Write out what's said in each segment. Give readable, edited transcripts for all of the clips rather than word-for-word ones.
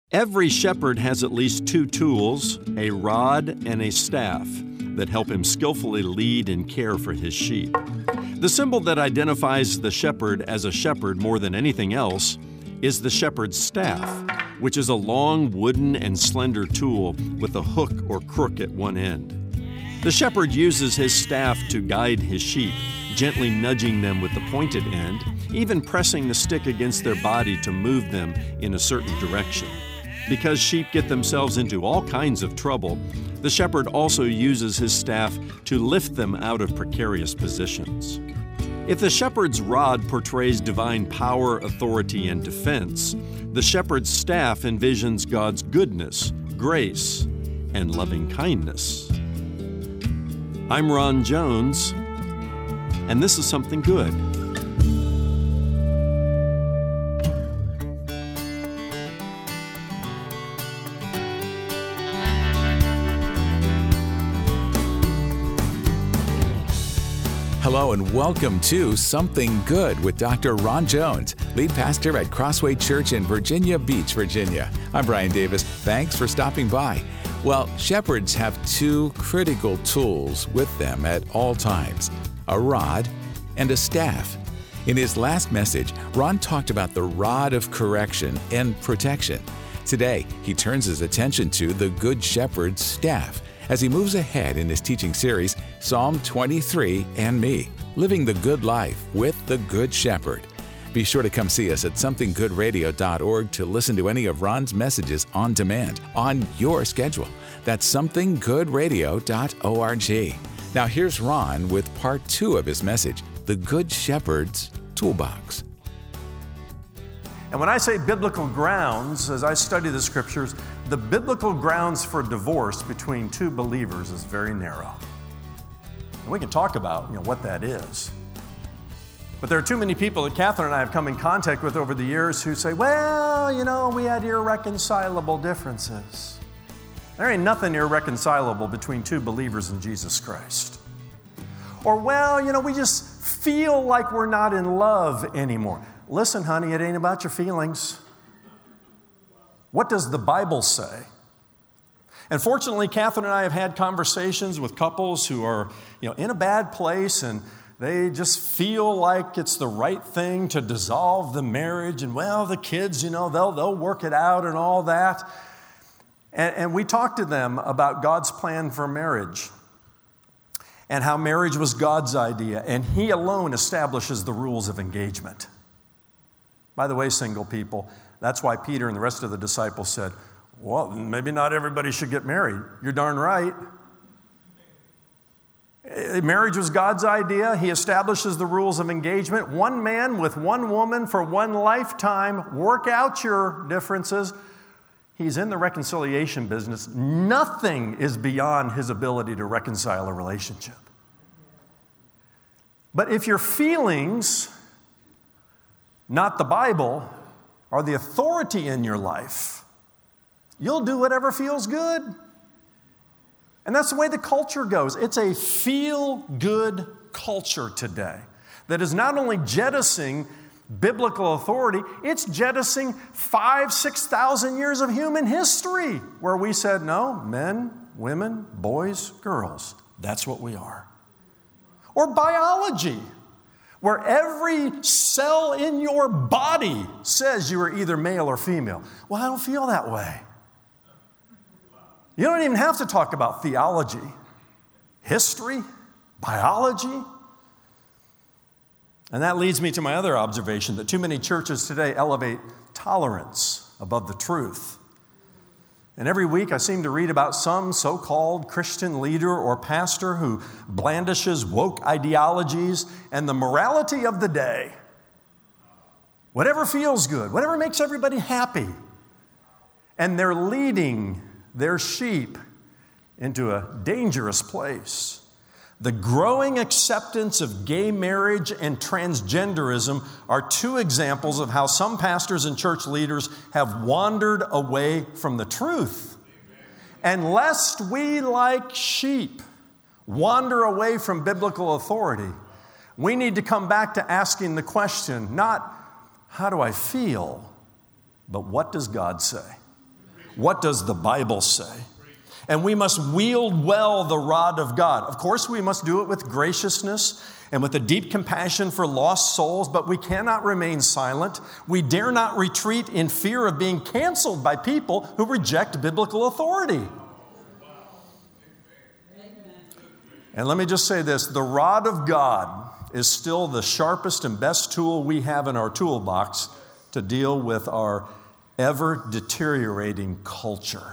Every shepherd has at least two tools, a rod and a staff, that help him skillfully lead and care for his sheep. The symbol that identifies the shepherd as a shepherd more than anything else is the shepherd's staff, which is a long wooden and slender tool with a hook or crook at one end. The shepherd uses his staff to guide his sheep, gently nudging them with the pointed end, even pressing the stick against their body to move them in a certain direction. Because sheep get themselves into all kinds of trouble, the shepherd also uses his staff to lift them out of precarious positions. If the shepherd's rod portrays divine power, authority, and defense, the shepherd's staff envisions God's goodness, grace, and loving kindness. I'm Ron Jones, and this is Something Good. Hello and welcome to Something Good with Dr. Ron Jones, lead pastor at Crossway Church in Virginia Beach, Virginia. I'm Brian Davis. Thanks for stopping by. Well, shepherds have two critical tools with them at all times, a rod and a staff. In his last message, Ron talked about the rod of correction and protection. Today, he turns his attention to the Good Shepherd's staff as he moves ahead in his teaching series, Psalm 23 and Me, Living the Good Life with the Good Shepherd. Be sure to come see us at somethinggoodradio.org to listen to any of Ron's messages on demand, on your schedule. That's somethinggoodradio.org. Now here's Ron with part 2 of his message, The Good Shepherd's Toolbox. And when I say biblical grounds, as I study the scriptures, the biblical grounds for divorce between two believers is very narrow. And we can talk about, what that is. But there are too many people that Catherine and I have come in contact with over the years who say, well, we had irreconcilable differences. There ain't nothing irreconcilable between two believers in Jesus Christ. Or, we just feel like we're not in love anymore. Listen, honey, it ain't about your feelings. What does the Bible say? And fortunately, Catherine and I have had conversations with couples who are, in a bad place and they just feel like it's the right thing to dissolve the marriage and, the kids, they'll work it out and all that. And we talked to them about God's plan for marriage and how marriage was God's idea and He alone establishes the rules of engagement. By the way, single people, that's why Peter and the rest of the disciples said, well, maybe not everybody should get married. You're darn right. Marriage was God's idea. He establishes the rules of engagement. One man with one woman for one lifetime. Work out your differences. He's in the reconciliation business. Nothing is beyond his ability to reconcile a relationship. But if your feelings, not the Bible, are the authority in your life, you'll do whatever feels good. And that's the way the culture goes. It's a feel-good culture today that is not only jettisoning biblical authority, it's jettisoning 5,000-6,000 years of human history where we said, no, men, women, boys, girls, that's what we are. Or biology, where every cell in your body says you are either male or female. Well, I don't feel that way. You don't even have to talk about theology, history, biology. And that leads me to my other observation, that too many churches today elevate tolerance above the truth. And every week I seem to read about some so-called Christian leader or pastor who blandishes woke ideologies and the morality of the day. Whatever feels good, whatever makes everybody happy. And they're leading their sheep into a dangerous place. The growing acceptance of gay marriage and transgenderism are two examples of how some pastors and church leaders have wandered away from the truth. And lest we, like sheep, wander away from biblical authority, we need to come back to asking the question, not how do I feel, but what does God say? What does the Bible say? And we must wield well the rod of God. Of course, we must do it with graciousness and with a deep compassion for lost souls, but we cannot remain silent. We dare not retreat in fear of being canceled by people who reject biblical authority. And let me just say this, the rod of God is still the sharpest and best tool we have in our toolbox to deal with our ever-deteriorating culture.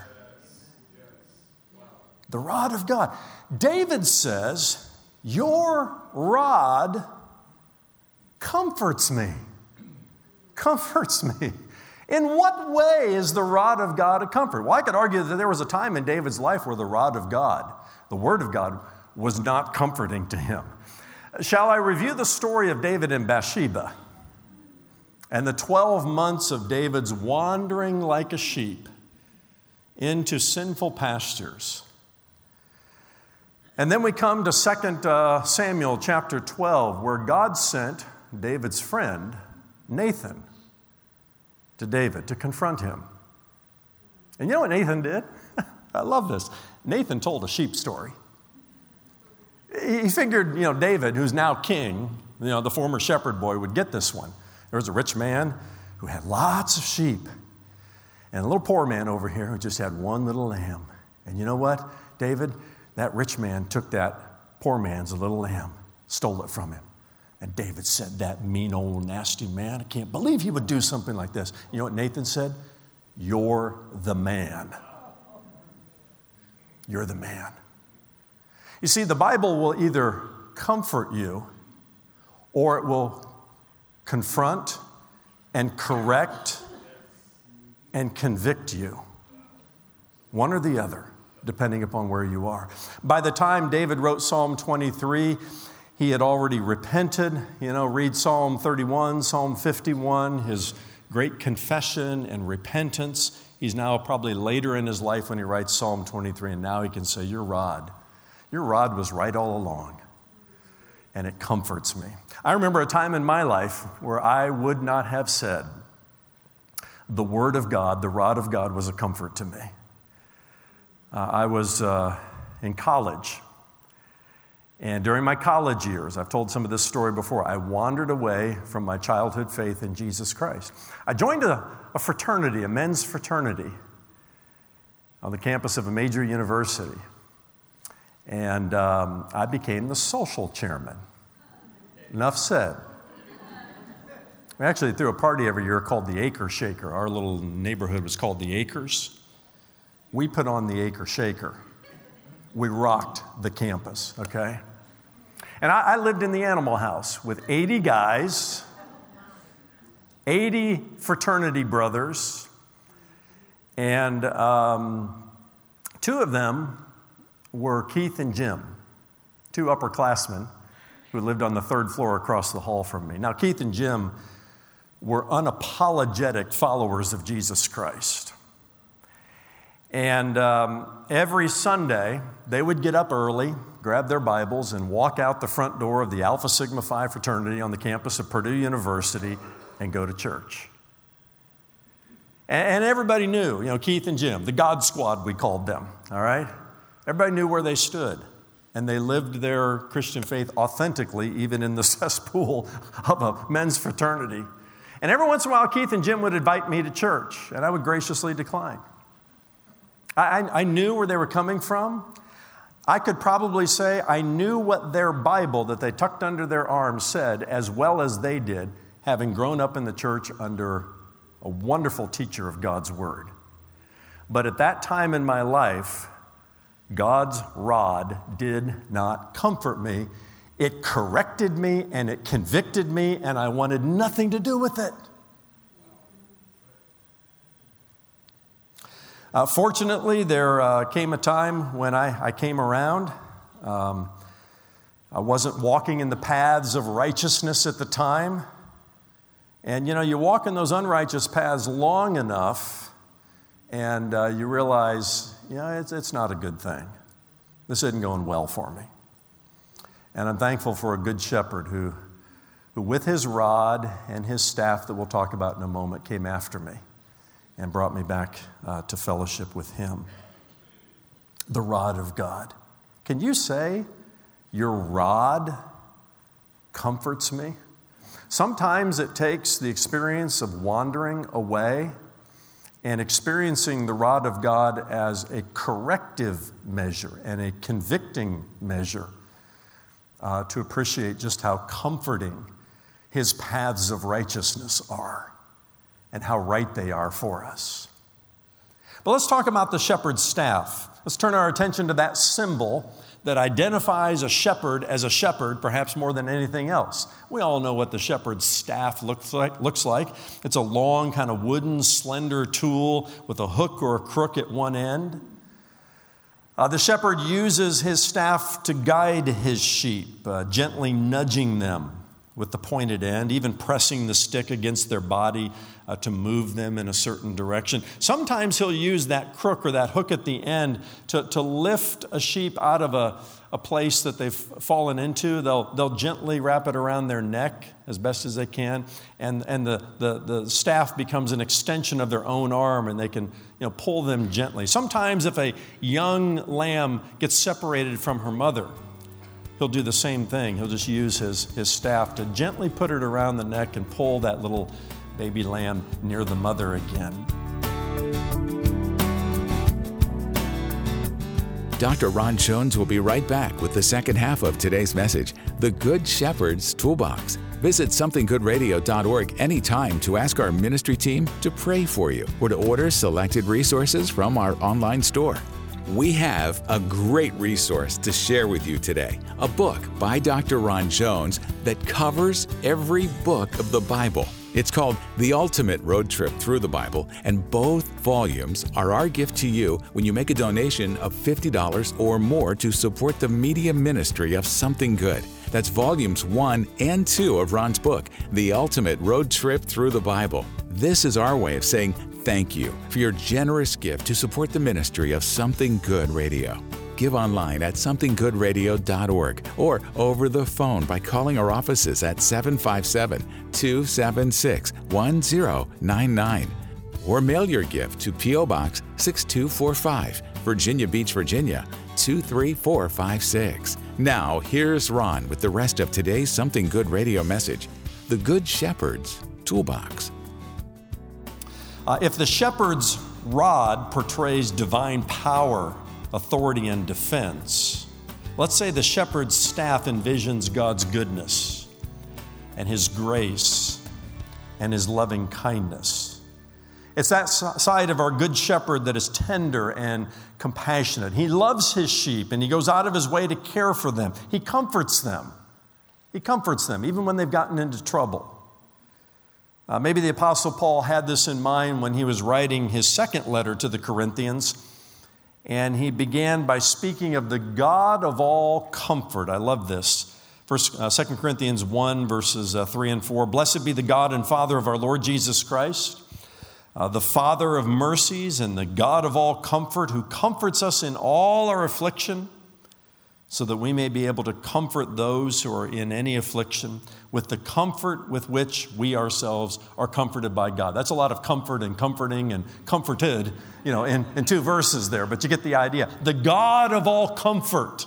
The rod of God. David says, your rod comforts me. Comforts me. In what way is the rod of God a comfort? Well, I could argue that there was a time in David's life where the rod of God, the word of God, was not comforting to him. Shall I review the story of David and Bathsheba and the 12 months of David's wandering like a sheep into sinful pastures? And then we come to 2 Samuel chapter 12, where God sent David's friend, Nathan, to David to confront him. And you know what Nathan did? I love this. Nathan told a sheep story. He figured, David, who's now king, the former shepherd boy, would get this one. There was a rich man who had lots of sheep, and a little poor man over here who just had one little lamb. And you know what, David? That rich man took that poor man's little lamb, stole it from him. And David said, that mean old nasty man, I can't believe he would do something like this. You know what Nathan said? You're the man. You're the man. You see, the Bible will either comfort you or it will confront and correct and convict you. One or the other, depending upon where you are. By the time David wrote Psalm 23, he had already repented. Read Psalm 31, Psalm 51, his great confession and repentance. He's now probably later in his life when he writes Psalm 23, and now he can say, your rod was right all along, and it comforts me. I remember a time in my life where I would not have said the word of God, the rod of God was a comfort to me. I was in college, and during my college years, I've told some of this story before, I wandered away from my childhood faith in Jesus Christ. I joined a fraternity, a men's fraternity, on the campus of a major university, and I became the social chairman. Enough said. We actually threw a party every year called the Acre Shaker. Our little neighborhood was called the Acres. We put on the Acre Shaker. We rocked the campus, okay? And I lived in the Animal House with 80 guys, 80 fraternity brothers, and 2 of them were Keith and Jim, 2 upperclassmen who lived on the 3rd floor across the hall from me. Now, Keith and Jim were unapologetic followers of Jesus Christ. And every Sunday, they would get up early, grab their Bibles, and walk out the front door of the Alpha Sigma Phi fraternity on the campus of Purdue University and go to church. And everybody knew, Keith and Jim, the God Squad, we called them, all right? Everybody knew where they stood, and they lived their Christian faith authentically, even in the cesspool of a men's fraternity. And every once in a while, Keith and Jim would invite me to church, and I would graciously decline. I knew where they were coming from. I could probably say I knew what their Bible that they tucked under their arm said as well as they did, having grown up in the church under a wonderful teacher of God's Word. But at that time in my life, God's rod did not comfort me. It corrected me and it convicted me, and I wanted nothing to do with it. Fortunately, there came a time when I came around. I wasn't walking in the paths of righteousness at the time. And you walk in those unrighteous paths long enough, and you realize, it's not a good thing. This isn't going well for me. And I'm thankful for a good shepherd who with his rod and his staff that we'll talk about in a moment came after me and brought me back to fellowship with Him. The rod of God. Can you say, your rod comforts me? Sometimes it takes the experience of wandering away and experiencing the rod of God as a corrective measure and a convicting measure to appreciate just how comforting His paths of righteousness are and how right they are for us. But let's talk about the shepherd's staff. Let's turn our attention to that symbol that identifies a shepherd as a shepherd, perhaps more than anything else. We all know what the shepherd's staff looks like. It's a long, kind of wooden, slender tool with a hook or a crook at one end. The shepherd uses his staff to guide his sheep, gently nudging them with the pointed end, even pressing the stick against their body to move them in a certain direction. Sometimes he'll use that crook or that hook at the end to lift a sheep out of a place that they've fallen into. They'll gently wrap it around their neck as best as they can, and the staff becomes an extension of their own arm, and they can pull them gently. Sometimes if a young lamb gets separated from her mother, he'll do the same thing. He'll just use his staff to gently put it around the neck and pull that little baby lamb near the mother again. Dr. Ron Jones will be right back with the second half of today's message, The Good Shepherd's Toolbox. Visit somethinggoodradio.org anytime to ask our ministry team to pray for you or to order selected resources from our online store. We have a great resource to share with you today, a book by Dr. Ron Jones that covers every book of the Bible. It's called The Ultimate Road Trip Through the Bible, and both volumes are our gift to you when you make a donation of $50 or more to support the media ministry of Something Good. That's volumes 1 and 2 of Ron's book, The Ultimate Road Trip Through the Bible. This is our way of saying thank you for your generous gift to support the ministry of Something Good Radio. Give online at somethinggoodradio.org or over the phone by calling our offices at 757-276-1099. Or mail your gift to P.O. Box 6245, Virginia Beach, Virginia 23456. Now, here's Ron with the rest of today's Something Good Radio message, The Good Shepherd's Toolbox. If the shepherd's rod portrays divine power, authority, and defense, let's say the shepherd's staff envisions God's goodness and His grace and His loving kindness. It's that side of our good shepherd that is tender and compassionate. He loves his sheep and he goes out of his way to care for them. He comforts them. He comforts them even when they've gotten into trouble. Maybe the Apostle Paul had this in mind when he was writing his second letter to the Corinthians, and he began by speaking of the God of all comfort. I love this. 2 Corinthians 1, verses 3 and 4. Blessed be the God and Father of our Lord Jesus Christ, the Father of mercies and the God of all comfort, who comforts us in all our affliction, so that we may be able to comfort those who are in any affliction with the comfort with which we ourselves are comforted by God. That's a lot of comfort and comforting and comforted, in two verses there, but you get the idea. The God of all comfort.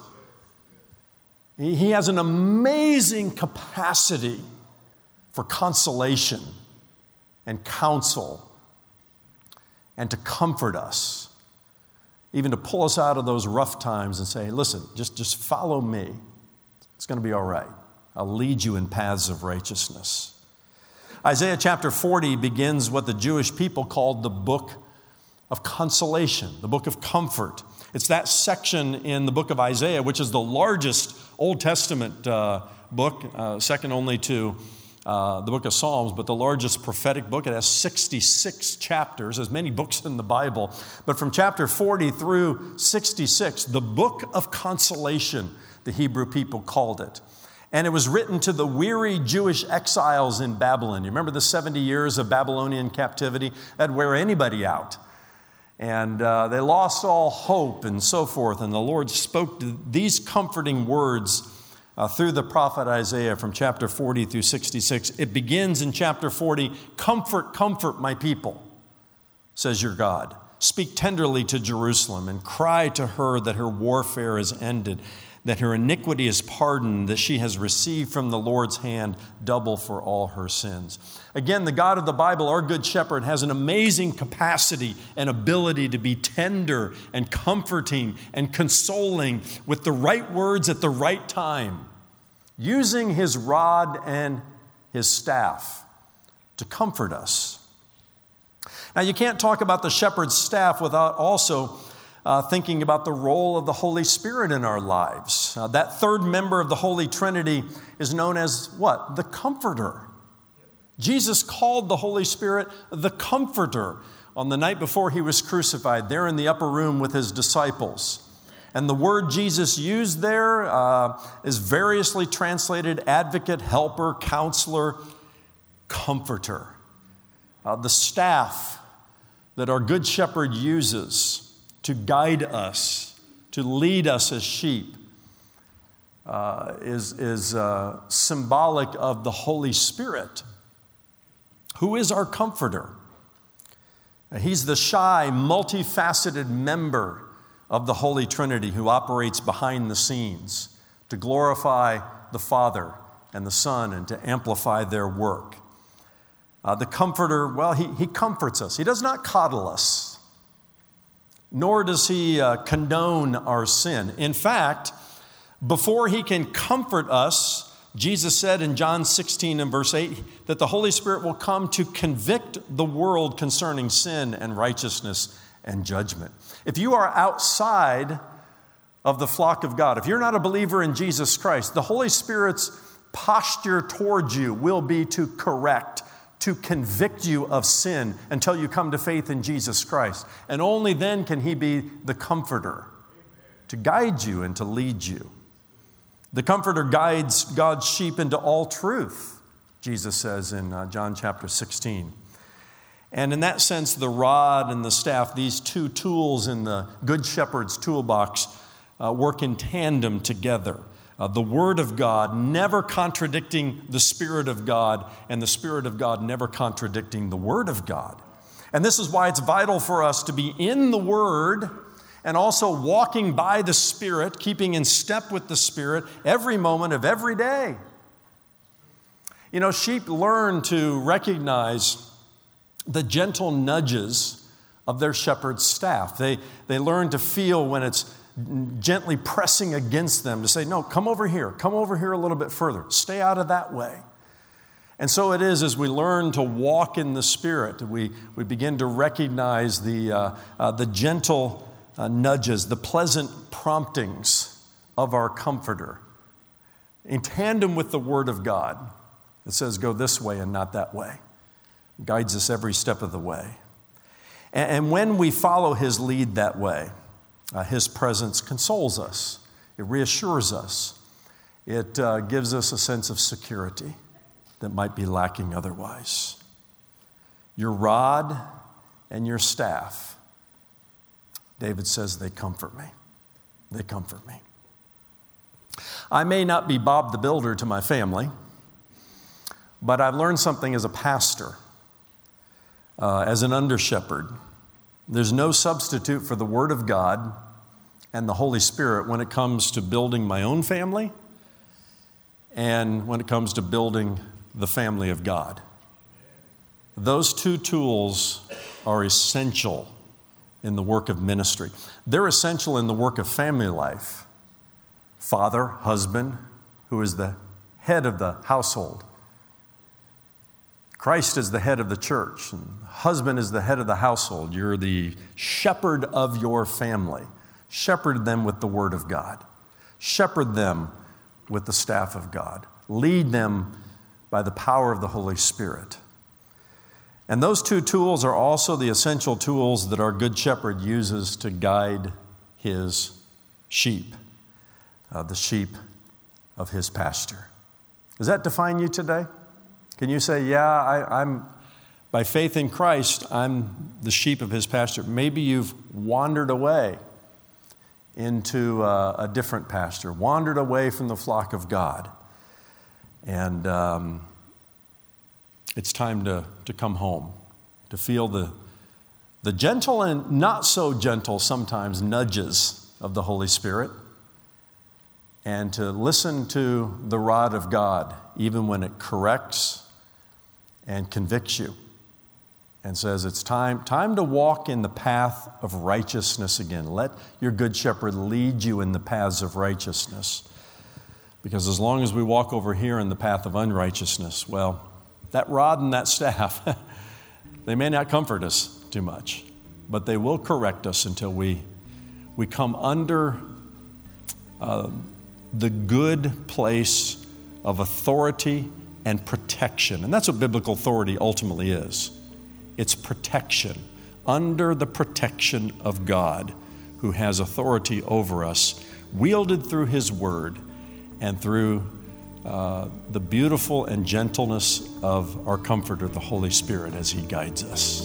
He has an amazing capacity for consolation and counsel and to comfort us. Even to pull us out of those rough times and say, hey, listen, just follow me. It's going to be all right. I'll lead you in paths of righteousness. Isaiah chapter 40 begins what the Jewish people called the book of consolation, the book of comfort. It's that section in the book of Isaiah, which is the largest Old Testament book, second only to the book of Psalms, but the largest prophetic book. It has 66 chapters, as many books in the Bible. But from chapter 40 through 66, the book of consolation, the Hebrew people called it. And it was written to the weary Jewish exiles in Babylon. You remember the 70 years of Babylonian captivity? That'd wear anybody out. And they lost all hope and so forth. And the Lord spoke these comforting words through the prophet Isaiah from chapter 40 through 66. It begins in chapter 40, comfort, comfort my people. says your God. Speak tenderly to Jerusalem and cry to her that her warfare is ended, that her iniquity is pardoned, that she has received from the Lord's hand double for all her sins. Again, the God of the Bible, our Good Shepherd, has an amazing capacity and ability to be tender and comforting and consoling with the right words at the right time, using his rod and his staff to comfort us. Now, you can't talk about the shepherd's staff without also thinking about the role of the Holy Spirit in our lives. That third member of the Holy Trinity is known as what? The Comforter. Jesus called the Holy Spirit the Comforter on the night before he was crucified, there in the upper room with his disciples. And the word Jesus used there is variously translated advocate, helper, counselor, comforter. The staff that our Good Shepherd uses to guide us, to lead us as sheep, is symbolic of the Holy Spirit, who is our comforter. He's the shy, multifaceted member of the Holy Trinity who operates behind the scenes to glorify the Father and the Son and to amplify their work. The Comforter, well, he comforts us. He does not coddle us, nor does he condone our sin. In fact, before he can comfort us, Jesus said in John 16 and verse 8 that the Holy Spirit will come to convict the world concerning sin and righteousness and judgment. If you are outside of the flock of God, if you're not a believer in Jesus Christ, the Holy Spirit's posture towards you will be to correct, to convict you of sin until you come to faith in Jesus Christ. And only then can he be the comforter to guide you and to lead you. The Comforter guides God's sheep into all truth, Jesus says in John chapter 16. And in that sense, the rod and the staff, these two tools in the Good Shepherd's toolbox, work in tandem together. The Word of God never contradicting the Spirit of God, and the Spirit of God never contradicting the Word of God. And this is why it's vital for us to be in the Word and also walking by the Spirit, keeping in step with the Spirit every moment of every day. You know, sheep learn to recognize the gentle nudges of their shepherd's staff. They learn to feel when it's gently pressing against them to say, no, come over here a little bit further, stay out of that way. And so it is as we learn to walk in the Spirit, we begin to recognize the gentle nudges, the pleasant promptings of our Comforter, in tandem with the Word of God that says, go this way and not that way, guides us every step of the way. And when we follow his lead that way, his presence consoles us. It reassures us. It gives us a sense of security that might be lacking otherwise. Your rod and your staff, David says, they comfort me. They comfort me. I may not be Bob the Builder to my family, but I've learned something as a pastor, as an under-shepherd. There's no substitute for the Word of God and the Holy Spirit when it comes to building my own family and when it comes to building the family of God. Those two tools are essential in the work of ministry. They're essential in the work of family life. Father, husband, who is the head of the household. Christ is the head of the church, and husband is the head of the household. You're the shepherd of your family. Shepherd them with the Word of God. Shepherd them with the staff of God. Lead them by the power of the Holy Spirit. And those two tools are also the essential tools that our Good Shepherd uses to guide his sheep, the sheep of his pasture. Does that define you today? Can you say, yeah, I'm by faith in Christ, I'm the sheep of his pasture? Maybe you've wandered away into a different pasture, wandered away from the flock of God. And it's time to come home, to feel the The gentle and not so gentle sometimes nudges of the Holy Spirit, and to listen to the rod of God, even when it corrects and convicts you, and says it's time to walk in the path of righteousness again. Let your good shepherd lead you in the paths of righteousness. Because as long as we walk over here in the path of unrighteousness, well, that rod and that staff, they may not comfort us too much, but they will correct us until we come under the good place of authority and protection. And that's what biblical authority ultimately is. It's protection, under the protection of God, who has authority over us, wielded through His Word and through the beautiful and gentleness of our Comforter, the Holy Spirit, as He guides us.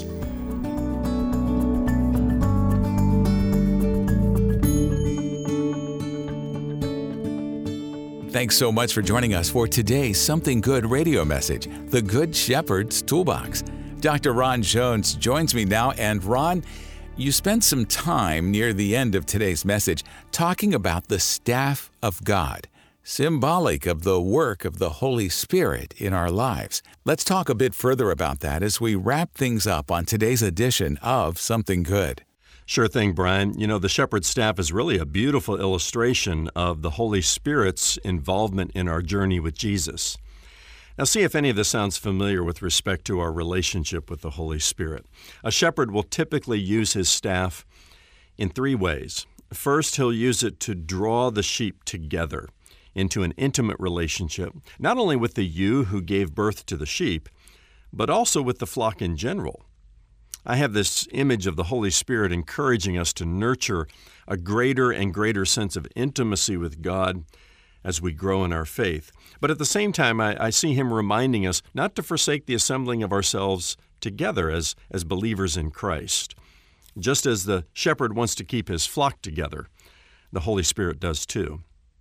Thanks so much for joining us for today's Something Good radio message, The Good Shepherd's Toolbox. Dr. Ron Jones joins me now. And Ron, you spent some time near the end of today's message talking about the staff of God, symbolic of the work of the Holy Spirit in our lives. Let's talk a bit further about that as we wrap things up on today's edition of Something Good. Sure thing, Brian. You know, the shepherd's staff is really a beautiful illustration of the Holy Spirit's involvement in our journey with Jesus. Now, see if any of this sounds familiar with respect to our relationship with the Holy Spirit. A shepherd will typically use his staff in three ways. First, he'll use it to draw the sheep together into an intimate relationship, not only with the ewe who gave birth to the sheep, but also with the flock in general. I have this image of the Holy Spirit encouraging us to nurture a greater and greater sense of intimacy with God as we grow in our faith. But at the same time, I see Him reminding us not to forsake the assembling of ourselves together as believers in Christ. Just as the shepherd wants to keep his flock together, the Holy Spirit does too.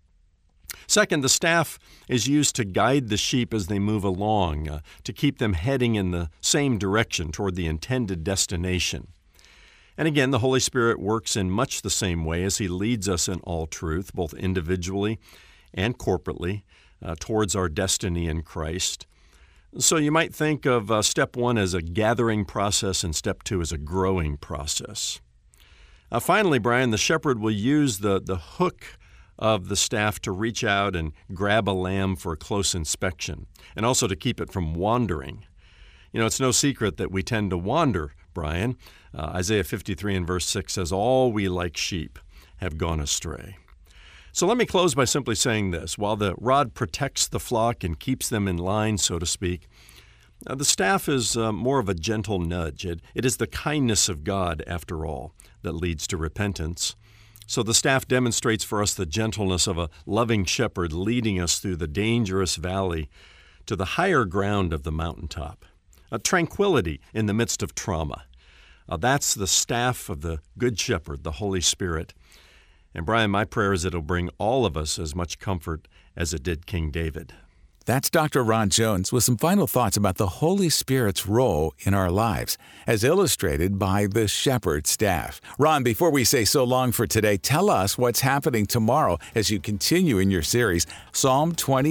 Second, the staff is used to guide the sheep as they move along, to keep them heading in the same direction toward the intended destination. And again, the Holy Spirit works in much the same way as He leads us in all truth, both individually and corporately, towards our destiny in Christ. So you might think of step one as a gathering process and step two as a growing process. Finally, Brian, the shepherd will use the hook of the staff to reach out and grab a lamb for a close inspection, and also to keep it from wandering. You know, it's no secret that we tend to wander, Brian. Isaiah 53 and verse 6 says, "All we like sheep have gone astray." So let me close by simply saying this. While the rod protects the flock and keeps them in line, so to speak, the staff is more of a gentle nudge. It is the kindness of God, after all, that leads to repentance. So the staff demonstrates for us the gentleness of a loving shepherd leading us through the dangerous valley to the higher ground of the mountaintop. A tranquility in the midst of trauma. That's the staff of the Good Shepherd, the Holy Spirit. And Brian, my prayer is it'll bring all of us as much comfort as it did King David. That's Dr. Ron Jones with some final thoughts about the Holy Spirit's role in our lives, as illustrated by the shepherd staff. Ron, before we say so long for today, tell us what's happening tomorrow as you continue in your series, Psalm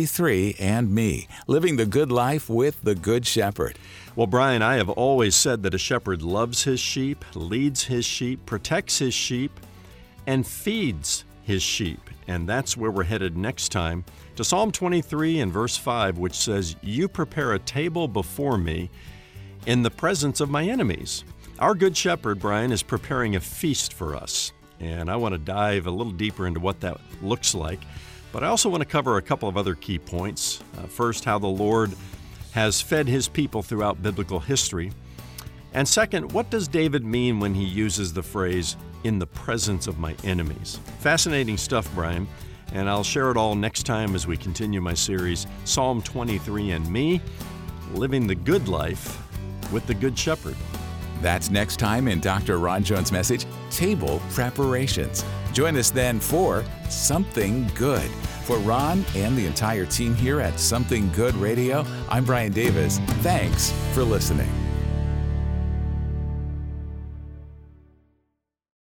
23 and Me, Living the Good Life with the Good Shepherd. Well, Brian, I have always said that a shepherd loves his sheep, leads his sheep, protects his sheep, and feeds his sheep. And that's where we're headed next time, to Psalm 23 and verse 5, which says, "You prepare a table before me in the presence of my enemies." Our Good Shepherd, Brian, is preparing a feast for us. And I want to dive a little deeper into what that looks like. But I also want to cover a couple of other key points. First, how the Lord has fed His people throughout biblical history. And second, what does David mean when he uses the phrase, "in the presence of my enemies"? Fascinating stuff, Brian. And I'll share it all next time as we continue my series, Psalm 23 and Me, Living the Good Life with the Good Shepherd. That's next time in Dr. Ron Jones' message, Table Preparations. Join us then for Something Good. For Ron and the entire team here at Something Good Radio, I'm Brian Davis. Thanks for listening.